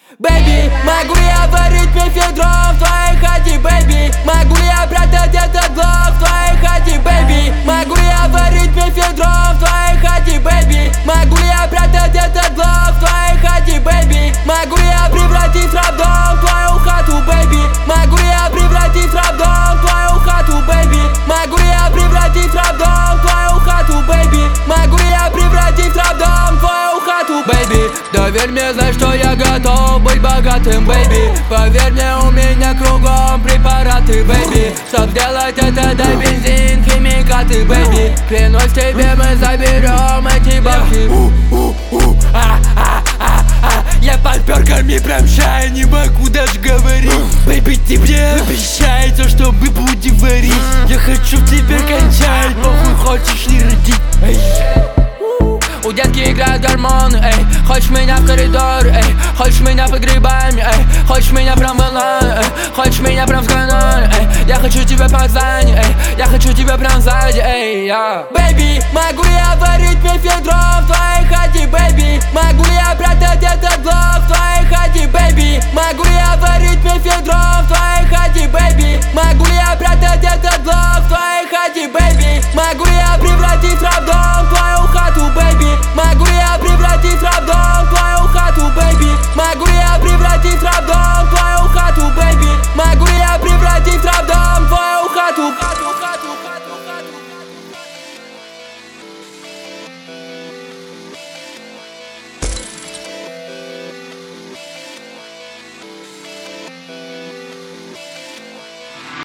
Бэйби, могу я варить мефедрон в твоей хате, бэйби? Могу я прятать этот глок в твоей хате, бэйби? Могу я варить мефедрон в твоей хате, бэйби? Могу я прятать этот глок в твоей хате, бэйби? Могу я превратить рабдом в твою хату, бэйби? Могу я превратить рабдом в твою хату, бэйби? Могу я превратить рабдом в твою хату, бэйби? Могу я превратить рабдом в твою хату, бэйби? Доверь мне, знай, что я готов быть богатым, бэйби. Поверь мне, у меня кругом препараты, бэйби. Чтоб сделать это, дай бензин, химикаты, бэйби. Клянусь тебе, мы заберем эти бабки. Я под перками прям ща, не могу даже говорить. Бэйби, ты мне обещай то, что мы будем варить. Я хочу теперь кончать, похуй, хочешь ли родить? У детки играют гормоны, эй. Хочешь меня в коридор, эй. Хочешь меня под грибами, эй. Хочешь меня прям волной, эй. Хочешь меня прям с граной, эй. Я хочу тебя по зданию, эй. Я хочу тебя прям сзади, эй, я. Бэйби, могу я варить мефедрон в твоей хате?